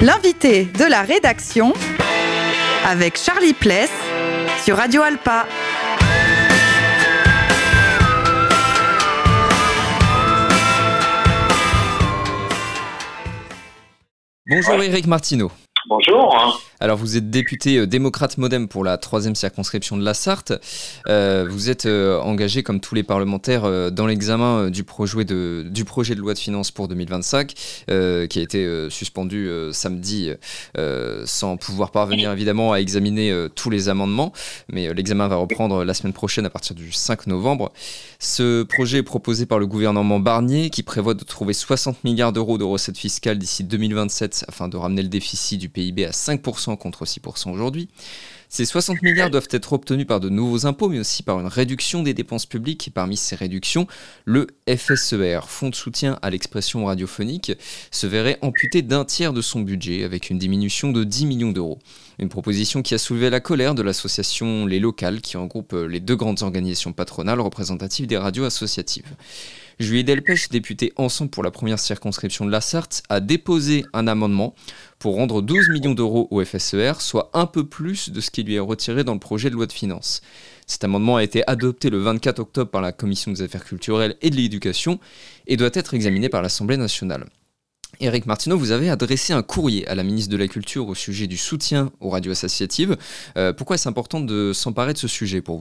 L'invité de la rédaction avec Charlie Pless sur Radio Alpa. Bonjour Éric Martineau. Bonjour. Alors vous êtes député démocrate MoDem pour la 3e circonscription de la Sarthe. Vous êtes engagé comme tous les parlementaires dans l'examen du projet de loi de finances pour 2025 qui a été suspendu samedi sans pouvoir parvenir évidemment à examiner tous les amendements. Mais l'examen va reprendre la semaine prochaine à partir du 5 novembre. Ce projet est proposé par le gouvernement Barnier qui prévoit de trouver 60 milliards d'euros de recettes fiscales d'ici 2027 afin de ramener le déficit du PIB à 5% contre 6% aujourd'hui. Ces 60 milliards doivent être obtenus par de nouveaux impôts, mais aussi par une réduction des dépenses publiques. Et parmi ces réductions, le FSER, Fonds de soutien à l'expression radiophonique, se verrait amputé d'un tiers de son budget, avec une diminution de 10 millions d'euros. Une proposition qui a soulevé la colère de l'association Les Locales, qui regroupe les deux grandes organisations patronales représentatives des radios associatives. Julie Delpech, députée Ensemble pour la première circonscription de la Sarthe, a déposé un amendement pour rendre 12 millions d'euros au FSER, soit un peu plus de ce qui lui est retiré dans le projet de loi de finances. Cet amendement a été adopté le 24 octobre par la Commission des affaires culturelles et de l'éducation et doit être examiné par l'Assemblée nationale. Éric Martineau, vous avez adressé un courrier à la ministre de la Culture au sujet du soutien aux radios associatives. Pourquoi est-ce important de s'emparer de ce sujet pour vous ?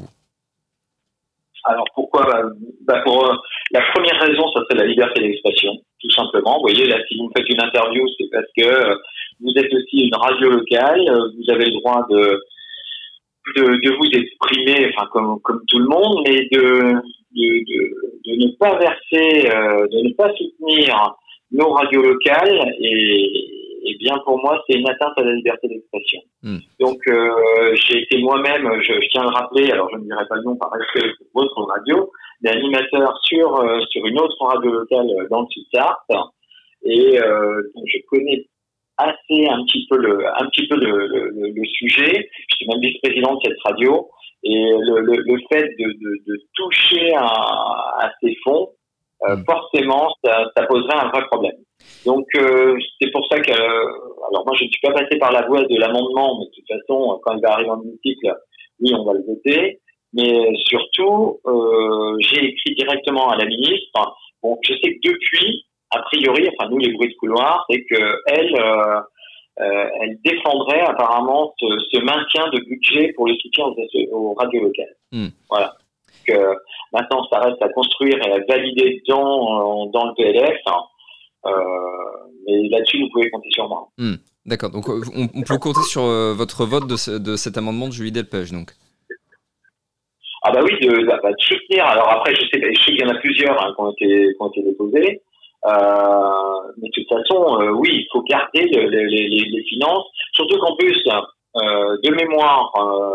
Alors pourquoi pour la première raison, ça serait la liberté d'expression, tout simplement. Vous voyez, là, si vous me faites une interview, c'est parce que vous êtes aussi une radio locale, vous avez le droit de vous exprimer, enfin comme tout le monde, mais de ne pas verser, de ne pas soutenir nos radios locales et bien pour moi c'est une atteinte à la liberté d'expression. Donc j'ai été moi-même, je tiens à le rappeler, alors je ne dirai pas le nom par respect pour votre radio, mais animateur sur une autre radio locale dans le Sud-Sarthe et donc je connais assez un petit peu le sujet. Je suis même vice-président de cette radio et le fait de toucher à ces fonds forcément ça poserait un vrai problème. Donc c'est pour ça que alors moi je ne suis pas passé par la voie de l'amendement, mais de toute façon quand il va arriver en hémicycle, oui on va le voter. Mais surtout j'ai écrit directement à la ministre. Bon, je sais que depuis, a priori, enfin nous les bruits de couloir, c'est que elle défendrait apparemment ce maintien de budget pour le soutien aux radios locales. Voilà. Donc, maintenant ça reste à construire et à valider dans le PLF. Mais là-dessus, vous pouvez compter sur moi. D'accord, donc on peut compter sur votre vote de cet amendement de Julie Delpech, donc. Ah bah oui, de soutenir. Alors après, je sais qu'il y en a plusieurs qui ont été déposés. Mais de toute façon, oui, il faut garder les finances. Surtout qu'en plus, de mémoire,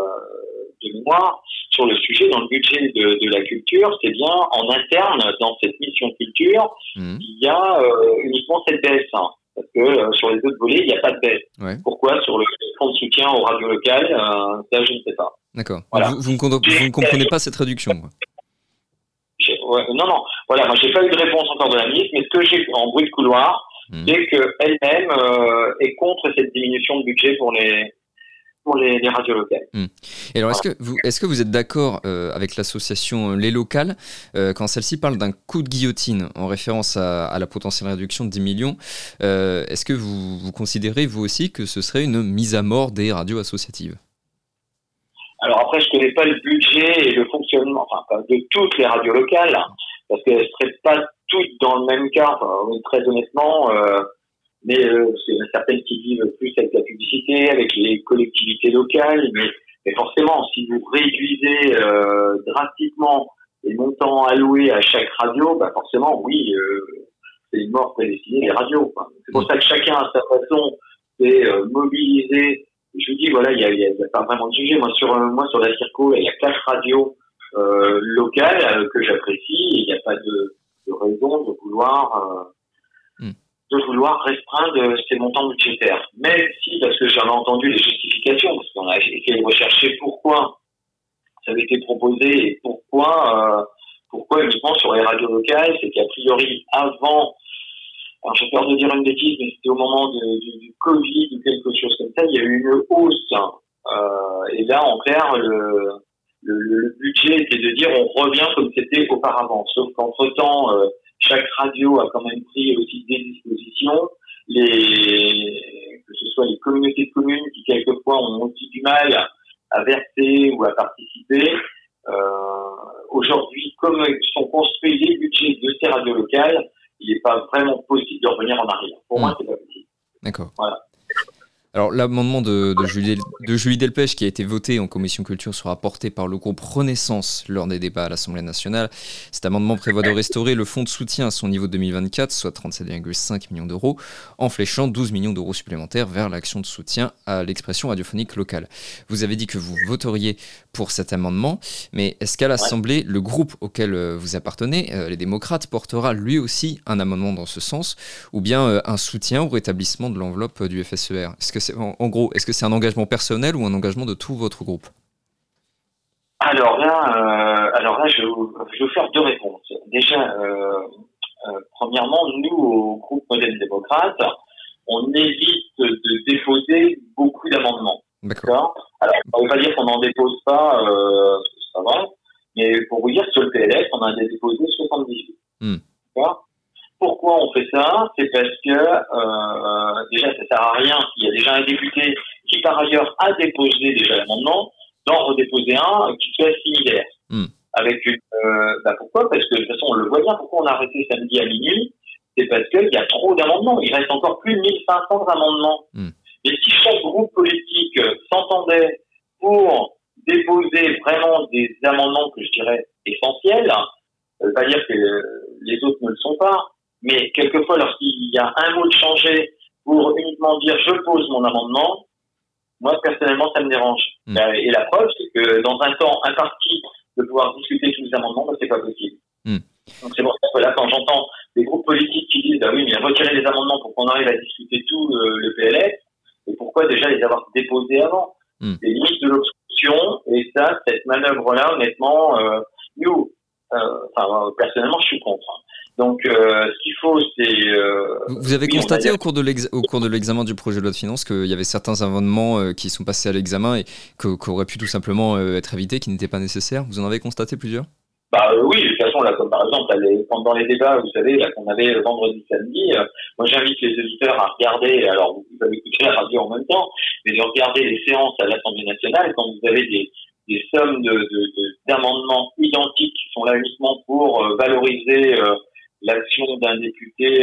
sur le sujet, dans le budget de la culture, c'est bien en interne, dans cette mission culture, il y a uniquement cette baisse. Parce que sur les autres volets, il n'y a pas de baisse. Ouais. Pourquoi sur le fonds de soutien aux radios locales, ça, je ne sais pas. D'accord. Voilà. Vous ne comprenez pas cette réduction. Non. Voilà, moi, j'ai pas eu de réponse encore de la ministre, mais ce que j'ai en bruit de couloir, c'est qu'elle-même est contre cette diminution de budget pour les radios locales. Et alors, est-ce que vous êtes d'accord avec l'association Les Locales quand celle-ci parle d'un coup de guillotine en référence à la potentielle réduction de 10 millions est-ce que vous considérez, vous aussi, que ce serait une mise à mort des radios associatives ? Alors après, je connais pas le budget et le fonctionnement de toutes les radios locales, parce qu'elles ne seraient pas toutes dans le même cas, très honnêtement. Mais il y en a certaines qui vivent plus avec la publicité, avec les collectivités locales. Mais forcément, si vous réduisez drastiquement les montants alloués à chaque radio, forcément, oui, c'est une mort prédestinée des radios. C'est pour ça que chacun à sa façon s'est mobilisé. Je vous dis, voilà, il y a pas vraiment de sujet. Moi sur la circo, il y a 4 radios locales que j'apprécie. Il n'y a pas de raison de vouloir restreindre ces montants budgétaires. Même si, parce que j'en ai entendu les justifications, parce qu'on a essayé de rechercher pourquoi ça avait été proposé et pourquoi uniquement sur les radios locales, c'est qu'a priori, avant alors j'ai peur de dire une bêtise, mais c'était au moment du Covid ou quelque chose comme ça, il y a eu une hausse. Et là, en clair, le budget était de dire on revient comme c'était auparavant. Sauf qu'entre-temps, chaque radio a quand même pris aussi des dispositions. Que ce soit les communautés de communes qui quelquefois ont aussi du mal à verser ou à participer. Aujourd'hui, comme sont construits les budgets de ces radios locales, il n'est pas vraiment possible de revenir en arrière. Pour moi, c'est pas possible. D'accord. Voilà. Alors, l'amendement de Julie Delpech qui a été voté en commission culture sera porté par le groupe Renaissance lors des débats à l'Assemblée nationale. Cet amendement prévoit de restaurer le fonds de soutien à son niveau 2024, soit 37,5 millions d'euros, en fléchant 12 millions d'euros supplémentaires vers l'action de soutien à l'expression radiophonique locale. Vous avez dit que vous voteriez pour cet amendement, mais est-ce qu'à l'Assemblée, le groupe auquel vous appartenez, les démocrates, portera lui aussi un amendement dans ce sens, ou bien un soutien au rétablissement de l'enveloppe du FSER ? En gros, est-ce que c'est un engagement personnel ou un engagement de tout votre groupe ? Alors là, je vais vous faire deux réponses. Déjà, premièrement, nous, au groupe Modem Démocrate, on évite de déposer beaucoup d'amendements. D'accord. Alors, ça ne veut pas dire qu'on n'en dépose pas, c'est pas vrai, mais pour vous dire, sur le PLF, on en a déposé 78. D'accord. Pourquoi on fait ça ? C'est parce que déjà ça sert à rien. Il y a déjà un député qui par ailleurs a déposé déjà l'amendement, d'en redéposer un qui soit similaire. Avec une pourquoi ? Parce que de toute façon on le voit bien. Pourquoi on a arrêté samedi à minuit ? C'est parce qu'il y a trop d'amendements. Il reste encore plus de 1500 amendements. Et si chaque groupe politique s'entendait pour déposer vraiment des amendements que je dirais essentiels, ça ne veut pas dire que les autres ne le sont pas. Mais quelquefois, lorsqu'il y a un mot de changé pour uniquement dire « je pose mon amendement », moi, personnellement, ça me dérange. Et la preuve, c'est que dans un temps imparti de pouvoir discuter tous les amendements, c'est pas possible. Donc c'est pour ça que là, quand j'entends des groupes politiques qui disent « bah oui, mais retirez les amendements pour qu'on arrive à discuter tout le PLF », et pourquoi déjà les avoir déposés avant ? C'est limite de l'obstruction, et ça, cette manœuvre-là, honnêtement, personnellement, je suis contre. Donc, ce qu'il faut, c'est... Vous avez constaté au cours de l'examen du projet de loi de finances qu'il y avait certains amendements qui sont passés à l'examen et qui auraient pu tout simplement être évités, qui n'étaient pas nécessaires. Vous en avez constaté plusieurs ? Oui, de toute façon, là, comme par exemple, pendant les débats, vous savez, là, qu'on avait vendredi, samedi, moi j'invite les auditeurs à regarder, alors vous pouvez écouter la radio en même temps, mais de regarder les séances à l'Assemblée nationale quand vous avez des sommes d'amendements identiques qui sont là uniquement pour valoriser l'action d'un député.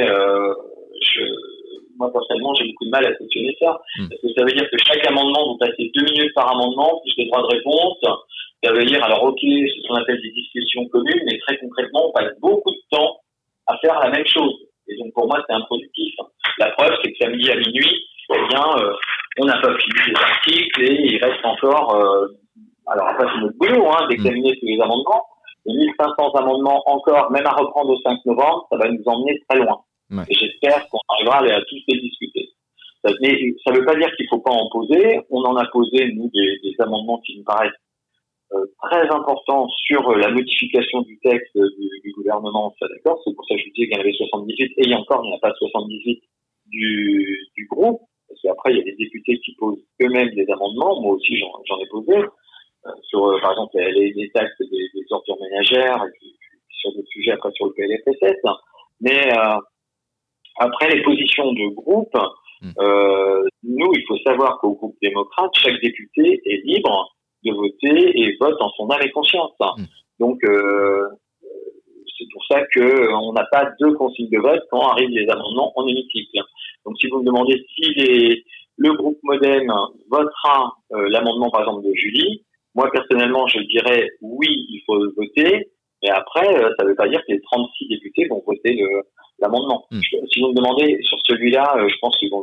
Moi personnellement j'ai beaucoup de mal à cautionner ça, parce que ça veut dire que chaque amendement, vous passez 2 minutes par amendement, plus les droits de réponse. Ça veut dire, alors ok, c'est ce qu'on appelle des discussions communes, mais très concrètement, on passe beaucoup de temps à faire la même chose. Et donc pour moi, c'est improductif. La preuve, c'est que samedi à minuit, on n'a pas fini les articles et il reste encore, alors après c'est notre boulot, d'examiner tous les amendements. Les 1500 amendements encore, même à reprendre au 5 novembre, ça va nous emmener très loin. Et j'espère qu'on arrivera à tous les discuter. Mais ça ne veut pas dire qu'il ne faut pas en poser. On en a posé, nous, des amendements qui nous paraissent très importants sur la modification du texte du gouvernement. Ça, d'accord. C'est pour ça que je vous disais qu'il y en avait 78. Et encore, il n'y en a pas 78 du groupe. Parce qu'après, il y a des députés qui posent eux-mêmes des amendements. Moi aussi, j'en ai posé. Sur, par exemple, les taxes des ordures ménagères, et puis sur des sujets après sur le PLFSS. Mais après les positions de groupe, nous, il faut savoir qu'au groupe démocrate, chaque député est libre de voter et vote en son âme et conscience. Donc, c'est pour ça qu'on n'a pas 2 consignes de vote quand arrivent les amendements en hémicycle. Donc, si vous me demandez si le groupe Modem votera l'amendement, par exemple, de Julie, moi, personnellement, je dirais oui, il faut voter, mais après, ça ne veut pas dire que les 36 députés vont voter l'amendement. Si vous me demandez sur celui-là, je pense qu'ils vont le voter.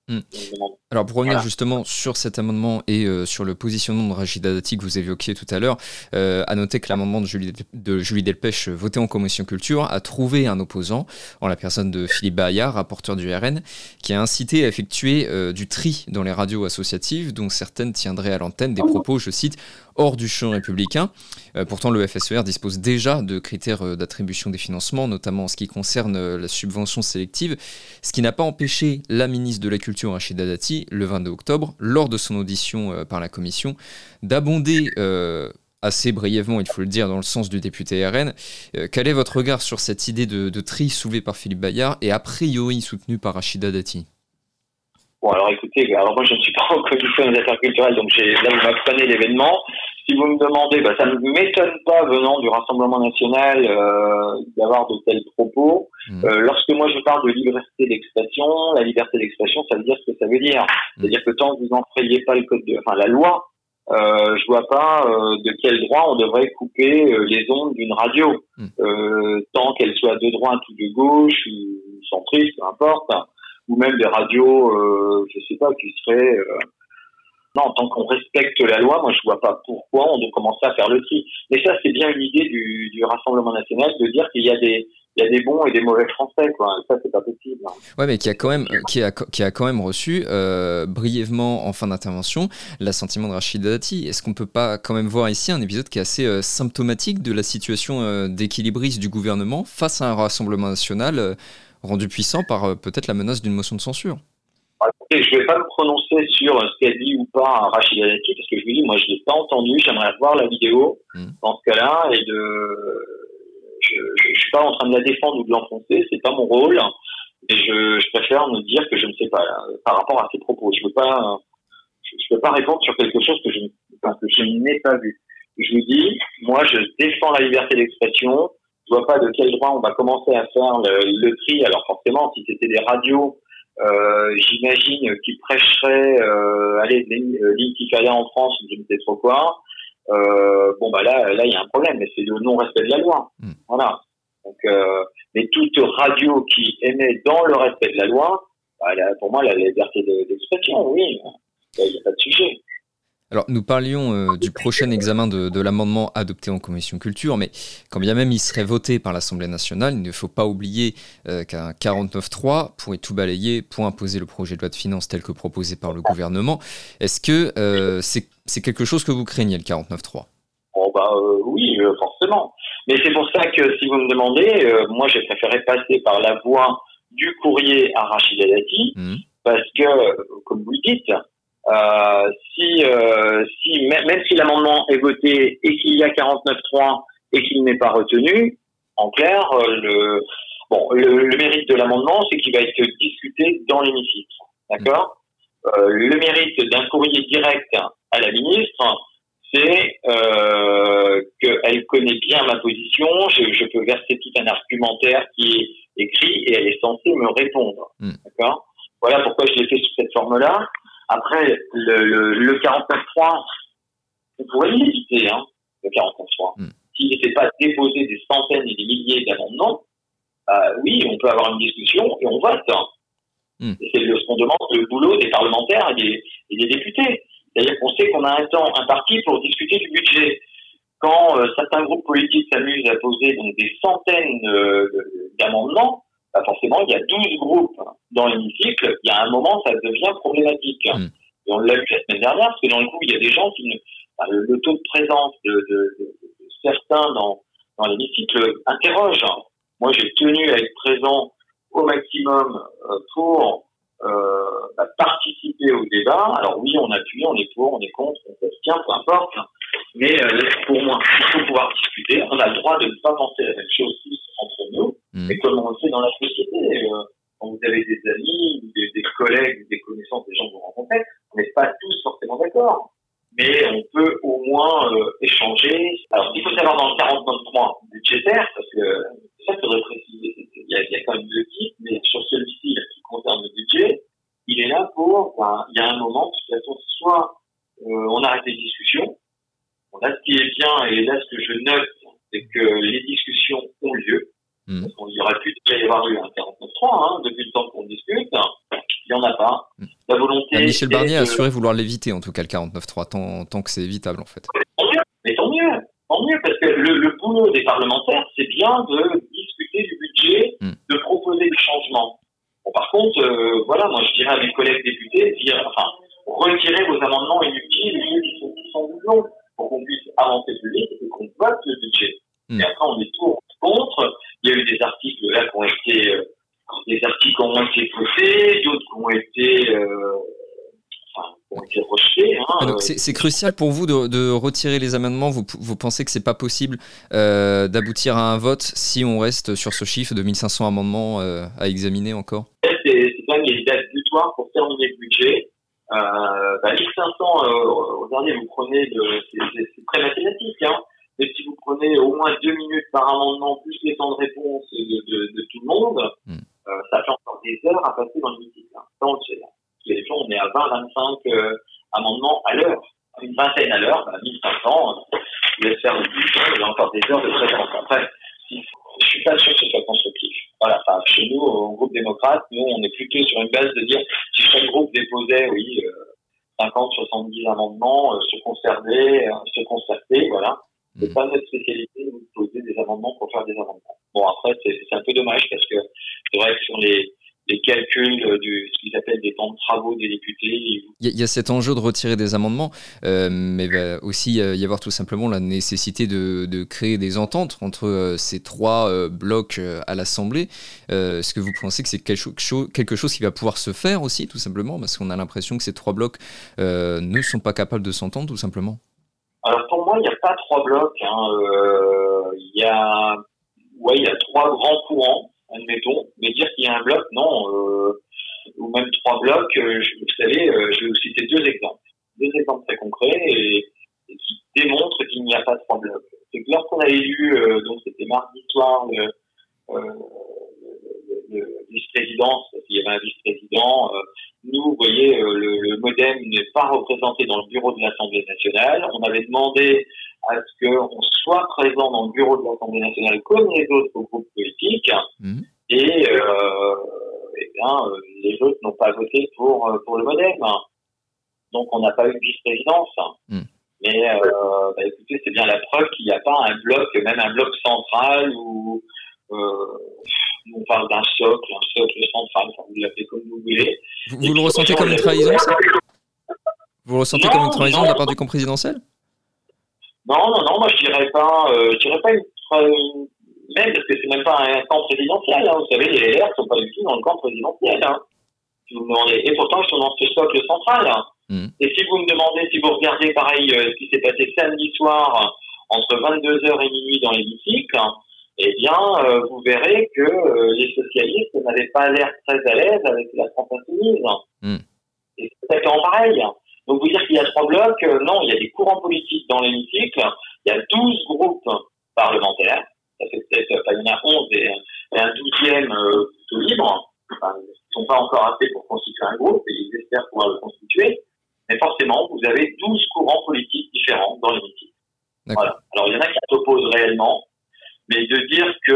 Alors pour revenir justement sur cet amendement et sur le positionnement de Rachida Dati que vous évoquiez tout à l'heure, à noter que l'amendement de Julie Delpech voté en commission culture a trouvé un opposant en la personne de Philippe Bayard, rapporteur du RN, qui a incité à effectuer du tri dans les radios associatives dont certaines tiendraient à l'antenne des propos, je cite, hors du champ républicain. Pourtant, le FSER dispose déjà de critères d'attribution des financements, notamment en ce qui concerne la subvention sélective, ce qui n'a pas empêché la ministre de la Culture, Rachida Dati, le 22 octobre, lors de son audition par la commission, d'abonder assez brièvement, il faut le dire, dans le sens du député RN. Quel est votre regard sur cette idée de tri soulevée par Philippe Bayard et a priori soutenue par Rachida Dati ? Bon, alors écoutez, moi je ne suis pas en commission des affaires culturelles, donc là vous m'apprenez l'événement. Si vous me demandez, ça ne m'étonne pas venant du Rassemblement national d'avoir de tels propos. Lorsque moi je parle de liberté d'expression, la liberté d'expression, ça veut dire ce que ça veut dire. C'est-à-dire que tant que vous n'enfreiez pas la loi, je vois pas de quel droit on devrait couper les ondes d'une radio, tant qu'elle soit de droite ou de gauche ou centriste, peu importe, ou même des radios, je sais pas, qui seraient non, tant qu'on respecte la loi, moi je vois pas pourquoi on doit commencer à faire le tri. Mais ça, c'est bien une idée du Rassemblement national de dire qu'il y a des bons et des mauvais Français, quoi. Ça, c'est pas possible. Ouais, mais qui a quand même reçu brièvement en fin d'intervention l'assentiment de Rachida Dati. Est-ce qu'on peut pas quand même voir ici un épisode qui est assez symptomatique de la situation d'équilibriste du gouvernement face à un Rassemblement national rendu puissant par peut-être la menace d'une motion de censure? Écoutez, je ne vais pas me prononcer sur ce qu'a dit ou pas Rachida Dati, parce que je vous dis, moi je ne l'ai pas entendu, j'aimerais voir la vidéo dans ce cas-là, et je ne suis pas en train de la défendre ou de l'enfoncer, c'est pas mon rôle, et je préfère me dire que je ne sais pas, par rapport à ses propos. Je peux pas répondre sur quelque chose que je n'ai pas vu. Je vous dis, moi je défends la liberté d'expression, je vois pas de quel droit on va commencer à faire le tri. Alors forcément, si c'était des radios, j'imagine qu'ils prêcheraient l'intifada en France, je ne sais trop quoi. Là il y a un problème, mais c'est le non-respect de la loi. Voilà. Donc, mais toute radio qui émet dans le respect de la loi, pour moi, la liberté d'expression, oui, il n'y a pas de sujet. Alors, nous parlions du prochain examen de l'amendement adopté en commission culture, mais quand bien même il serait voté par l'Assemblée nationale, il ne faut pas oublier qu'un 49.3 pourrait tout balayer pour imposer le projet de loi de finances tel que proposé par le gouvernement. Est-ce que c'est quelque chose que vous craignez, le 49.3 ? Oui, forcément. Mais c'est pour ça que si vous me demandez, moi j'ai préféré passer par la voie du courrier à Rachida Dati, parce que, comme vous le dites, même si l'amendement est voté et qu'il y a 49.3 et qu'il n'est pas retenu, en clair, le mérite de l'amendement, c'est qu'il va être discuté dans l'hémicycle. D'accord ? Le mérite d'un courrier direct à la ministre, c'est qu'elle connaît bien ma position, je peux verser tout un argumentaire qui est écrit et elle est censée me répondre. D'accord ? Voilà pourquoi je l'ai fait sous cette forme-là. Après, le 49.3, vous pourriez l'éviter, le 49.3. S'il n'était pas déposé des centaines et des milliers d'amendements, oui, on peut avoir une discussion et on vote. Et c'est ce qu'on demande, le boulot des parlementaires et des députés. C'est-à-dire qu'on sait qu'on a un parti pour discuter du budget. Quand certains groupes politiques s'amusent à poser donc des centaines d'amendements, forcément, il y a 12 groupes dans l'hémicycle. Il y a un moment, ça devient problématique. Et on l'a vu la semaine dernière, parce que dans le coup, il y a des gens le taux de présence de certains dans l'hémicycle interroge. Moi, j'ai tenu à être présent au maximum pour participer au débat. Alors oui, on appuie, on est pour, on est contre, on s'abstient, peu importe. Mais pour moi, il faut pouvoir discuter. On a le droit de ne pas penser la même chose entre nous, mais comme on le fait dans la société. Quand vous avez des amis, des collègues, des connaissances, des gens que vous rencontrez, on n'est pas tous forcément d'accord. Mais on peut au moins échanger. Alors, il faut savoir dans le 49.3 budgétaire, parce que ça faudrait préciser, il y a quand même deux types, mais sur celui-ci qui concerne le budget, il est là il y a un moment, de toute façon, soit on arrête les discussions. Là, ce qui est bien, et là, ce que je note, c'est que les discussions ont lieu. Parce qu'il y aurait pu déjà y avoir eu un 49.3, depuis le temps qu'on discute. Il n'y en a pas. la volonté... Michel Barnier a assuré vouloir l'éviter, en tout cas, le 49.3, tant que c'est évitable, en fait. Tant mieux, parce que le boulot des parlementaires, c'est bien de discuter du budget, de proposer des changements. Bon, par contre, moi je dirais à mes collègues députés, retirez vos amendements inutiles et ceux qui sont doublons, pour qu'on puisse avancer plus vite et qu'on vote le budget. Et après, on est tout contre. Il y a eu des articles là qui ont été votés, d'autres qui ont été rejetés. Donc c'est crucial pour vous de retirer les amendements. Vous pensez que c'est pas possible d'aboutir à un vote si on reste sur ce chiffre de 1500 amendements à examiner encore? C'est quand même une date butoir pour terminer le budget. 1500 au dernier, vous prenez c'est très mathématique, mais si vous prenez au moins 2 minutes par amendement plus les temps de réponse de tout le monde, ça fait encore des heures à passer dans l'hémicycle. Ça, on le sait. Les gens, on est à 20-25 amendements à l'heure. Une vingtaine à l'heure, 1500, je laisse faire le budget, il y a encore des heures de présence. Après, je suis pas sûr que ce soit constructif. Voilà, chez nous, au groupe démocrate, nous, on est plutôt sur une base de dire, si chaque groupe déposait, 50, 70 amendements, se concerter, voilà. C'est pas notre spécialité de poser des amendements pour faire des amendements. Bon, après, c'est un peu dommage parce que c'est vrai que sur les calculs ce qu'ils appellent des temps de travaux des députés. Il y a cet enjeu de retirer des amendements, mais il va aussi y avoir tout simplement la nécessité de créer des ententes entre ces trois blocs à l'Assemblée. Est-ce que vous pensez que c'est quelque chose qui va pouvoir se faire aussi, tout simplement, parce qu'on a l'impression que ces trois blocs ne sont pas capables de s'entendre, tout simplement? Alors pour moi, il n'y a pas trois blocs. Il y a trois grands courants, admettons, mais dire qu'il y a un bloc, non, ou même trois blocs, vous savez, je vais vous citer deux exemples très concrets et qui démontrent qu'il n'y a pas trois blocs. C'est que lorsqu'on a élu, donc c'était mardi soir, le vice-président, il y avait un vice-président, nous, vous voyez, le MoDem n'est pas représenté dans le bureau de l'Assemblée nationale. On avait demandé à ce qu'on soit présent dans le bureau de l'Assemblée nationale comme les autres groupes politiques. Et les autres n'ont pas voté pour le MoDem. Donc, on n'a pas eu de vice-présidence. Mais écoutez, c'est bien la preuve qu'il n'y a pas un bloc, même un bloc central où on parle d'un socle central, vous l'appelez comme vous voulez. Vous le ressentez comme une trahison, ça? Vous le ressentez comme une trahison de la part du camp présidentiel? Non, moi je dirais pas une même parce que c'est même pas un camp présidentiel, Vous savez, les LR sont pas du tout dans le camp présidentiel, Si vous me demandez. Et pourtant, ils sont dans ce socle central, Et si vous me demandez, si vous regardez pareil ce qui s'est passé samedi soir entre 22h et minuit dans l'hémicycle, eh bien, vous verrez que les socialistes n'avaient pas l'air très à l'aise avec la France insoumise. Et c'est exactement pareil. Donc, vous dire qu'il y a trois blocs, non, il y a des courants politiques dans l'hémicycle, il y a 12 groupes parlementaires, ça fait peut-être, il y en a 11 et un 12e plutôt libre, ils ne sont pas encore assez pour constituer un groupe, et ils espèrent pouvoir le constituer, mais forcément, vous avez 12 courants politiques différents dans l'hémicycle. Voilà. Alors, il y en a qui s'opposent réellement, mais de dire que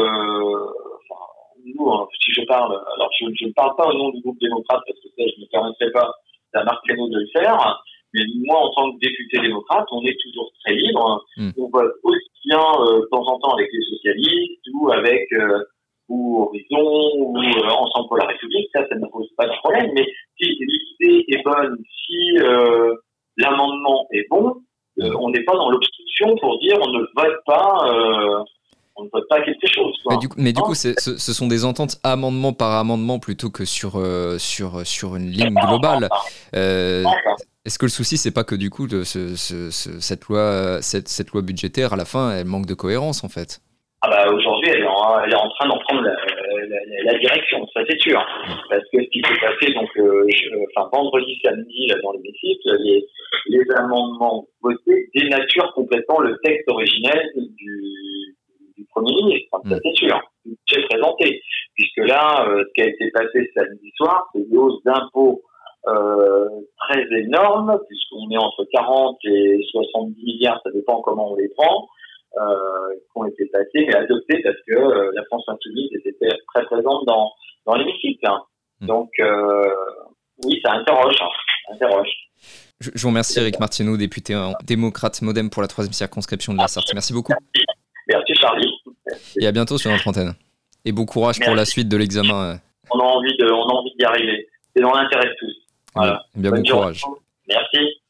nous, si je parle, alors je ne parle pas au nom du groupe démocrate parce que ça, je ne me permettrai pas à Marc Fesneau de le faire, mais moi, en tant que député démocrate, on est toujours très libre. On vote aussi bien de temps en temps avec les socialistes ou avec ou Horizon ou Ensemble pour la République, ça ne pose pas de problème. Mais si l'idée est bonne, si l'amendement est bon, on n'est pas dans l'obstruction pour dire on ne vote pas quelque chose. Quoi. Mais du coup, ce sont des ententes amendement par amendement plutôt que sur une ligne globale. Est-ce que le souci, c'est pas que du coup, cette loi budgétaire, à la fin, elle manque de cohérence en fait? Aujourd'hui, elle est en train d'en prendre la direction, ça c'est sûr. Parce que ce qui s'est passé, donc, vendredi, samedi, là, dans l'hémicycle, les amendements votés dénaturent complètement le texte originel du Premier ministre, ça c'est sûr. J'ai présenté. Puisque là, ce qui a été passé samedi soir, c'est des hausses d'impôts très énormes, puisqu'on est entre 40 et 70 milliards, ça dépend comment on les prend, qui ont été passés et adoptés parce que la France insoumise était très présente dans l'hémicycle. Donc, oui, ça Je vous remercie, Éric Martineau, député démocrate modem pour la 3e circonscription de la Sarthe. Merci beaucoup. Merci Charlie. Et à bientôt sur notre antenne. Et bon courage pour la suite de l'examen. On a envie d'y arriver. C'est dans l'intérêt de tous. Voilà. Bien, bon courage. Merci.